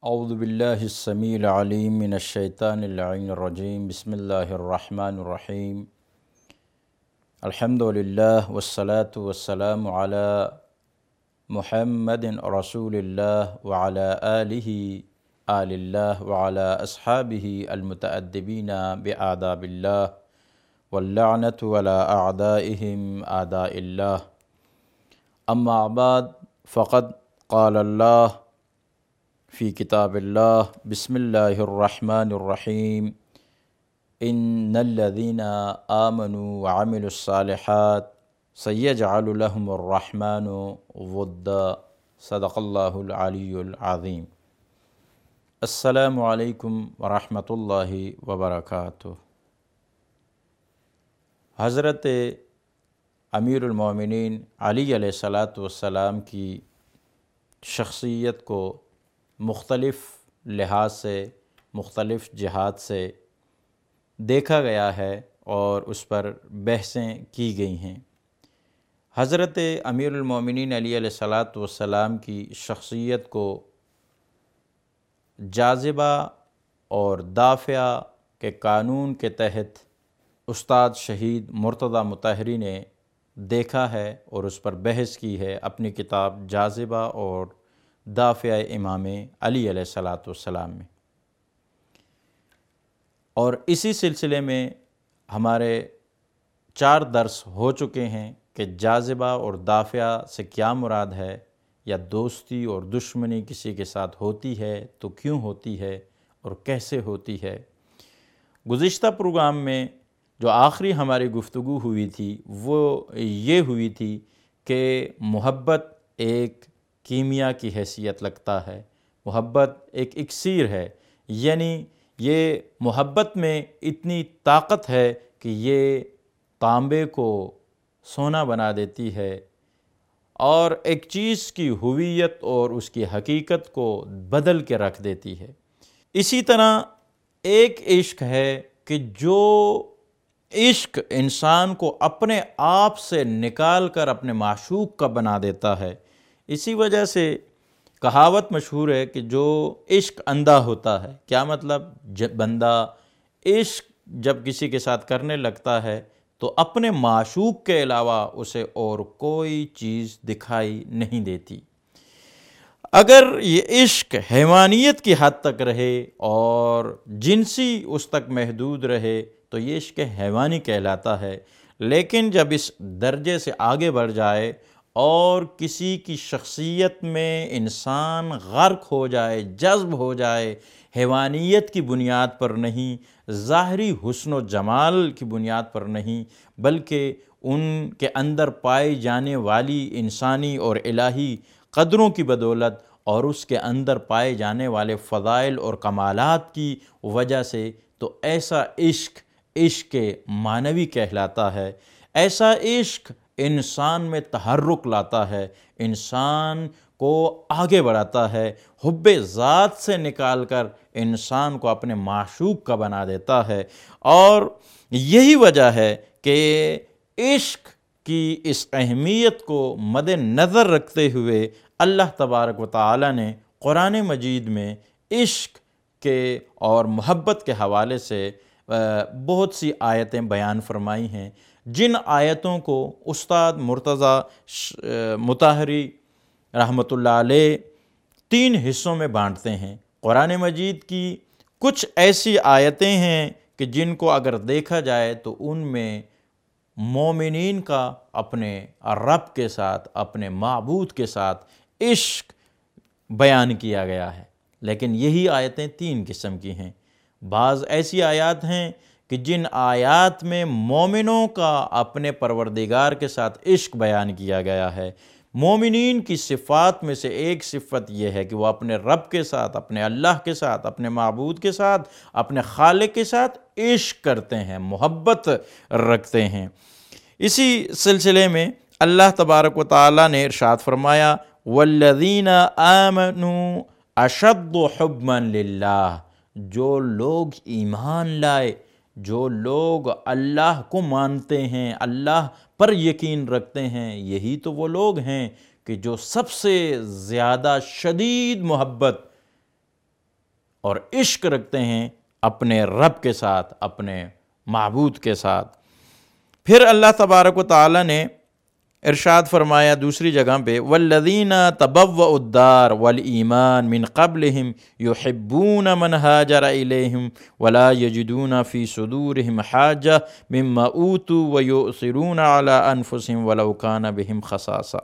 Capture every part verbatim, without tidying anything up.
اعوذ باللہ السمیع العلیم من الشیطان اللعین الرجیم بسم اللہ الرحمن الرحیم الحمد للہ والصلاة والسلام علی محمد رسول اللہ وعلی آلہ آل اللہ وعلی اصحابہ المتأدبین بآداب اللہ واللعنۃ علی اعدائہم اعداء اللہ اما بعد فقد قال اللہ فی کتاب اللہ بسم اللہ الرحمن الرحیم ان الذین آمنوا وعملوا الصالحات سیجعل لهم الرحمن ودا صدق اللہ العلی العظیم۔ السلام علیکم ورحمۃ اللہ وبرکاتہ۔ حضرت امیر المومنین علی علیہ الصلاۃ والسلام کی شخصیت کو مختلف لحاظ سے مختلف جہات سے دیکھا گیا ہے اور اس پر بحثیں کی گئی ہیں۔ حضرت امیر المومنین علی علیہ الصلاۃ والسلام کی شخصیت کو جاذبہ اور دافعہ کے قانون کے تحت استاد شہید مرتضیٰ مطہری نے دیکھا ہے اور اس پر بحث کی ہے اپنی کتاب جاذبہ اور دافعہ امام علی علیہ الصلاۃ والسلام میں، اور اسی سلسلے میں ہمارے چار درس ہو چکے ہیں کہ جاذبہ اور دافعہ سے کیا مراد ہے، یا دوستی اور دشمنی کسی کے ساتھ ہوتی ہے تو کیوں ہوتی ہے اور کیسے ہوتی ہے۔ گزشتہ پروگرام میں جو آخری ہماری گفتگو ہوئی تھی وہ یہ ہوئی تھی کہ محبت ایک کیمیا کی حیثیت لگتا ہے، محبت ایک اکسیر ہے، یعنی یہ محبت میں اتنی طاقت ہے کہ یہ تانبے کو سونا بنا دیتی ہے اور ایک چیز کی ہویت اور اس کی حقیقت کو بدل کے رکھ دیتی ہے۔ اسی طرح ایک عشق ہے کہ جو عشق انسان کو اپنے آپ سے نکال کر اپنے معشوق کا بنا دیتا ہے۔ اسی وجہ سے کہاوت مشہور ہے کہ جو عشق اندھا ہوتا ہے، کیا مطلب؟ جب بندہ عشق جب کسی کے ساتھ کرنے لگتا ہے تو اپنے معشوق کے علاوہ اسے اور کوئی چیز دکھائی نہیں دیتی۔ اگر یہ عشق حیوانیت کی حد تک رہے اور جنسی اس تک محدود رہے تو یہ عشق حیوانی کہلاتا ہے، لیکن جب اس درجے سے آگے بڑھ جائے اور کسی کی شخصیت میں انسان غرق ہو جائے، جذب ہو جائے، حیوانیت کی بنیاد پر نہیں، ظاہری حسن و جمال کی بنیاد پر نہیں، بلکہ ان کے اندر پائی جانے والی انسانی اور الہی قدروں کی بدولت اور اس کے اندر پائے جانے والے فضائل اور کمالات کی وجہ سے، تو ایسا عشق عشق معنوی کہلاتا ہے۔ ایسا عشق انسان میں تحرک لاتا ہے، انسان کو آگے بڑھاتا ہے، حب ذات سے نکال کر انسان کو اپنے معشوق کا بنا دیتا ہے۔ اور یہی وجہ ہے کہ عشق کی اس اہمیت کو مد نظر رکھتے ہوئے اللہ تبارک و تعالی نے قرآن مجید میں عشق کے اور محبت کے حوالے سے بہت سی آیتیں بیان فرمائی ہیں، جن آیتوں کو استاد مرتضیٰ مطہری رحمۃ اللہ علیہ تین حصوں میں بانٹتے ہیں۔ قرآن مجید کی کچھ ایسی آیتیں ہیں کہ جن کو اگر دیکھا جائے تو ان میں مومنین کا اپنے رب کے ساتھ، اپنے معبود کے ساتھ عشق بیان کیا گیا ہے، لیکن یہی آیتیں تین قسم کی ہیں۔ بعض ایسی آیات ہیں کہ جن آیات میں مومنوں کا اپنے پروردگار کے ساتھ عشق بیان کیا گیا ہے۔ مومنین کی صفات میں سے ایک صفت یہ ہے کہ وہ اپنے رب کے ساتھ، اپنے اللہ کے ساتھ، اپنے معبود کے ساتھ، اپنے خالق کے ساتھ عشق کرتے ہیں، محبت رکھتے ہیں۔ اسی سلسلے میں اللہ تبارک و تعالیٰ نے ارشاد فرمایا والذین آمنوا اشد حبا للہ، جو لوگ ایمان لائے، جو لوگ اللہ کو مانتے ہیں، اللہ پر یقین رکھتے ہیں، یہی تو وہ لوگ ہیں کہ جو سب سے زیادہ شدید محبت اور عشق رکھتے ہیں اپنے رب کے ساتھ، اپنے معبود کے ساتھ۔ پھر اللہ تبارک و تعالیٰ نے ارشاد فرمایا دوسری جگہ پہ، والذین تبوؤا الدار والایمان من قبلہم یحبون من ہاجر الیہم ولا یجدون فی صدورہم حاجہ مما اوتوا ویؤثرون علی انفسہم ولو کان بہم خصاصہ۔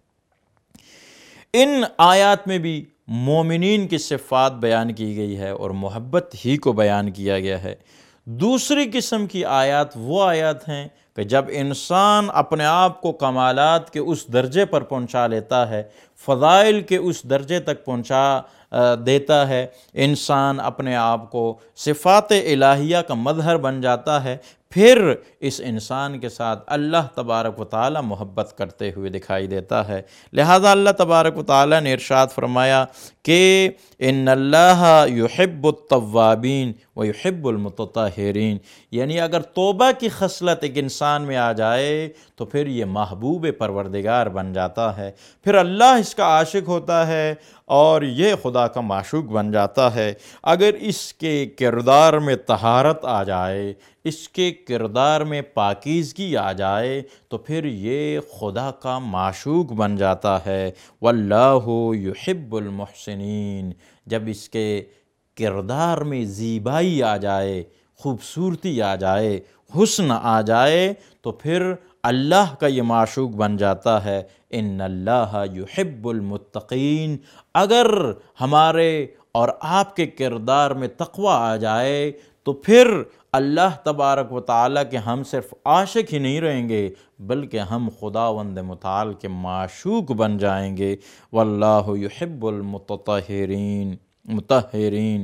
ان آیات میں بھی مومنین کی صفات بیان کی گئی ہے اور محبت ہی کو بیان کیا گیا ہے۔ دوسری قسم کی آیات وہ آیات ہیں کہ جب انسان اپنے آپ کو کمالات کے اس درجے پر پہنچا لیتا ہے، فضائل کے اس درجے تک پہنچا دیتا ہے، انسان اپنے آپ کو صفات الہیہ کا مظہر بن جاتا ہے، پھر اس انسان کے ساتھ اللہ تبارک و تعالی محبت کرتے ہوئے دکھائی دیتا ہے۔ لہذا اللہ تبارک و تعالی نے ارشاد فرمایا کہ ان اللہ یحب التوابین و یحب المتطہرین، یعنی اگر توبہ کی خصلت ایک انسان میں آ جائے تو پھر یہ محبوب پروردگار بن جاتا ہے، پھر اللہ اس کا عاشق ہوتا ہے اور یہ خدا کا معشوق بن جاتا ہے۔ اگر اس کے کردار میں طہارت آ جائے، اس کے کردار میں پاکیزگی آ جائے تو پھر یہ خدا کا معشوق بن جاتا ہے۔ واللہ یحب المحسنین، جب اس کے کردار میں زیبائی آ جائے، خوبصورتی آ جائے، حسن آ جائے تو پھر اللہ کا یہ معشوق بن جاتا ہے۔ ان اللہ یحب المتقین، اگر ہمارے اور آپ کے کردار میں تقوی آ جائے تو پھر اللہ تبارک و تعالیٰ کے ہم صرف عاشق ہی نہیں رہیں گے بلکہ ہم خداوند متعال کے معشوق بن جائیں گے۔ واللہ یحب المتطہرین مطہرین،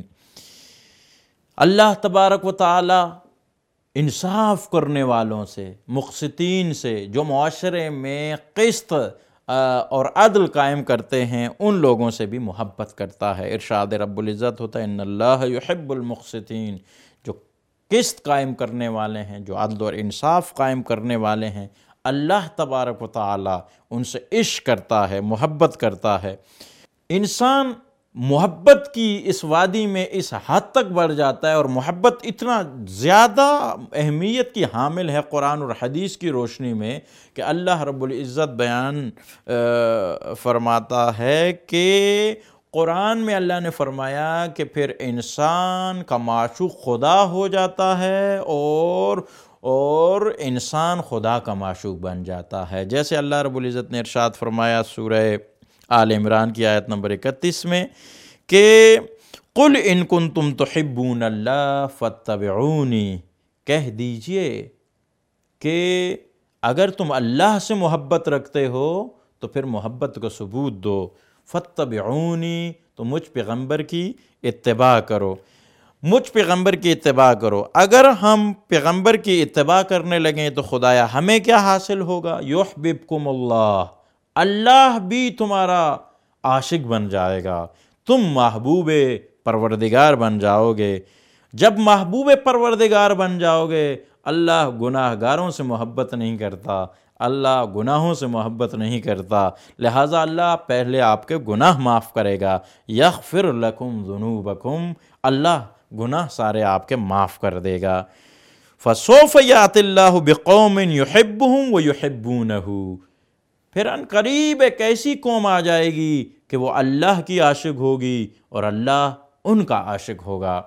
اللہ تبارک و تعالیٰ انصاف کرنے والوں سے، مقسطین سے، جو معاشرے میں قسط اور عدل قائم کرتے ہیں، ان لوگوں سے بھی محبت کرتا ہے۔ ارشاد رب العزت ہوتا ہے ان اللہ یحب المقسطین، جو قسط قائم کرنے والے ہیں، جو عدل اور انصاف قائم کرنے والے ہیں، اللہ تبارک و تعالی ان سے عشق کرتا ہے، محبت کرتا ہے۔ انسان محبت کی اس وادی میں اس حد تک بڑھ جاتا ہے اور محبت اتنا زیادہ اہمیت کی حامل ہے قرآن اور حدیث کی روشنی میں کہ اللہ رب العزت بیان فرماتا ہے کہ قرآن میں اللہ نے فرمایا کہ پھر انسان کا معشوق خدا ہو جاتا ہے اور اور انسان خدا کا معشوق بن جاتا ہے، جیسے اللہ رب العزت نے ارشاد فرمایا سورہ آل عمران کی آیت نمبر اکتیس میں کہ قل ان کنتم تحبون اللہ فاتبعونی، کہہ دیجئے کہ اگر تم اللہ سے محبت رکھتے ہو تو پھر محبت کو ثبوت دو، فاتبعونی، تو مجھ پیغمبر کی اتباع کرو، مجھ پیغمبر کی اتباع کرو۔ اگر ہم پیغمبر کی اتباع کرنے لگیں تو خدایا ہمیں کیا حاصل ہوگا؟ یحببکم اللہ، اللہ بھی تمہارا عاشق بن جائے گا، تم محبوب پروردگار بن جاؤ گے۔ جب محبوب پروردگار بن جاؤ گے، اللہ گناہ گاروں سے محبت نہیں کرتا، اللہ گناہوں سے محبت نہیں کرتا، لہٰذا اللہ پہلے آپ کے گناہ معاف کرے گا۔ یغفر لکم ذنوبکم، اللہ گناہ سارے آپ کے معاف کر دے گا۔ فسوف یأتی اللہ بقوم یحبہم ویحبونہ، پھر ان قریب ایک ایسی قوم آ جائے گی کہ وہ اللہ کی عاشق ہوگی اور اللہ ان کا عاشق ہوگا۔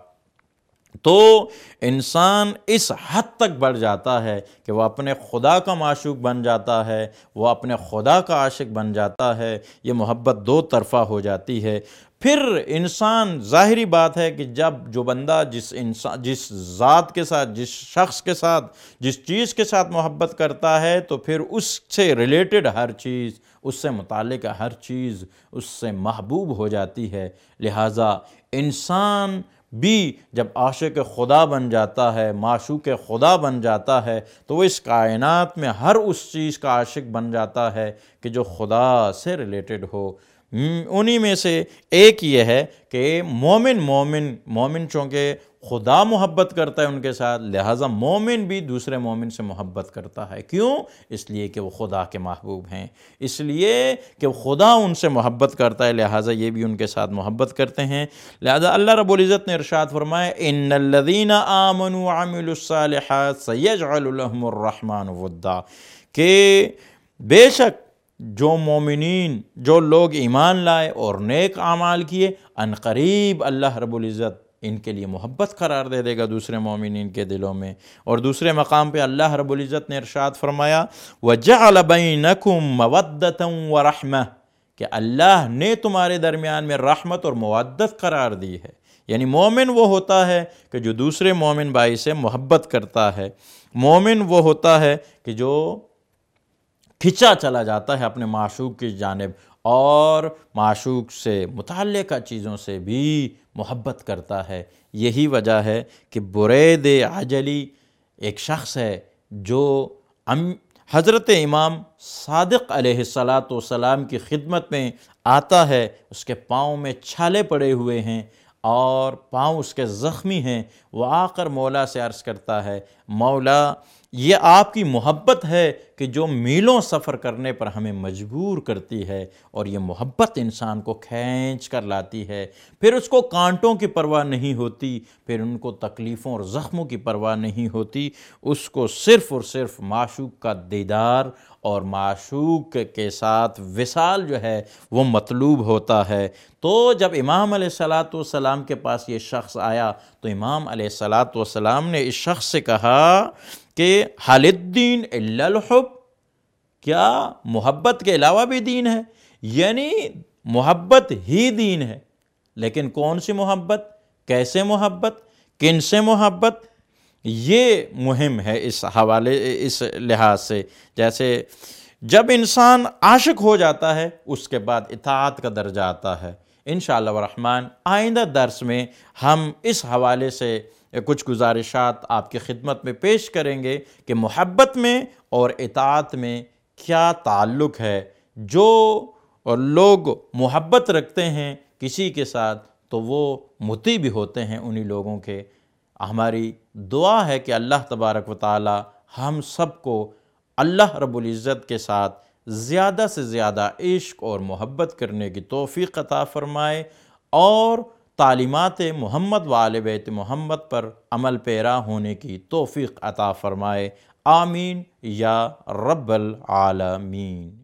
تو انسان اس حد تک بڑھ جاتا ہے کہ وہ اپنے خدا کا معشوق بن جاتا ہے، وہ اپنے خدا کا عاشق بن جاتا ہے، یہ محبت دو طرفہ ہو جاتی ہے۔ پھر انسان، ظاہری بات ہے کہ جب جو بندہ جس انسان جس ذات کے ساتھ، جس شخص کے ساتھ، جس چیز کے ساتھ محبت کرتا ہے تو پھر اس سے ریلیٹڈ ہر چیز، اس سے متعلق ہر چیز اس سے محبوب ہو جاتی ہے۔ لہٰذا انسان بھی جب عاشق خدا بن جاتا ہے، معشوق خدا بن جاتا ہے تو وہ اس کائنات میں ہر اس چیز کا عاشق بن جاتا ہے کہ جو خدا سے ریلیٹڈ ہو۔ انہی میں سے ایک یہ ہے کہ مومن مومن مومن چونکہ خدا محبت کرتا ہے ان کے ساتھ، لہٰذا مومن بھی دوسرے مومن سے محبت کرتا ہے۔ کیوں؟ اس لیے کہ وہ خدا کے محبوب ہیں، اس لیے کہ خدا ان سے محبت کرتا ہے، لہٰذا یہ بھی ان کے ساتھ محبت کرتے ہیں۔ لہٰذا اللہ رب العزت نے ارشاد فرمایا ان الذین آمنوا وعملوا الصالحات سیجعل لهم الرحمن ودا، کہ بے شک جو مومنین، جو لوگ ایمان لائے اور نیک اعمال کیے، ان قریب اللہ رب العزت ان کے لیے محبت قرار دے دے گا دوسرے مومنین کے دلوں میں۔ اور دوسرے مقام پہ اللہ رب العزت نے ارشاد فرمایا وَجَعَلَ بَيْنَكُمْ مَوَدَّةً وَرَحْمَةً، کہ اللہ نے تمہارے درمیان میں رحمت اور مودت قرار دی ہے۔ یعنی مومن وہ ہوتا ہے کہ جو دوسرے مومن بھائی سے محبت کرتا ہے، مومن وہ ہوتا ہے کہ جو کھنچا چلا جاتا ہے اپنے معشوق کی جانب اور معشوق سے متعلقہ چیزوں سے بھی محبت کرتا ہے۔ یہی وجہ ہے کہ برید عجلی ایک شخص ہے جو حضرت امام صادق علیہ الصلاۃ والسلام کی خدمت میں آتا ہے، اس کے پاؤں میں چھالے پڑے ہوئے ہیں اور پاؤں اس کے زخمی ہیں، وہ آ کر مولا سے عرض کرتا ہے مولا یہ آپ کی محبت ہے کہ جو میلوں سفر کرنے پر ہمیں مجبور کرتی ہے، اور یہ محبت انسان کو کھینچ کر لاتی ہے، پھر اس کو کانٹوں کی پرواہ نہیں ہوتی، پھر ان کو تکلیفوں اور زخموں کی پرواہ نہیں ہوتی، اس کو صرف اور صرف معشوق کا دیدار اور معشوق کے ساتھ وصال جو ہے وہ مطلوب ہوتا ہے۔ تو جب امام علیہ الصلاۃ والسلام کے پاس یہ شخص آیا تو امام علیہ الصلاۃ والسلام نے اس شخص سے کہا کہ حل الدین الا الحب، کیا محبت کے علاوہ بھی دین ہے؟ یعنی محبت ہی دین ہے، لیکن کون سی محبت، کیسے محبت، کن سے محبت، یہ مہم ہے اس حوالے اس لحاظ سے۔ جیسے جب انسان عاشق ہو جاتا ہے اس کے بعد اطاعت کا درجہ آتا ہے۔ انشاءاللہ الرحمن آئندہ درس میں ہم اس حوالے سے کچھ گزارشات آپ کی خدمت میں پیش کریں گے کہ محبت میں اور اطاعت میں کیا تعلق ہے۔ جو لوگ محبت رکھتے ہیں کسی کے ساتھ تو وہ مطیع بھی ہوتے ہیں انہی لوگوں کے۔ ہماری دعا ہے کہ اللہ تبارک و تعالی ہم سب کو اللہ رب العزت کے ساتھ زیادہ سے زیادہ عشق اور محبت کرنے کی توفیق عطا فرمائے اور تعلیمات محمد و آل بیت محمد پر عمل پیرا ہونے کی توفیق عطا فرمائے۔ آمین یا رب العالمین۔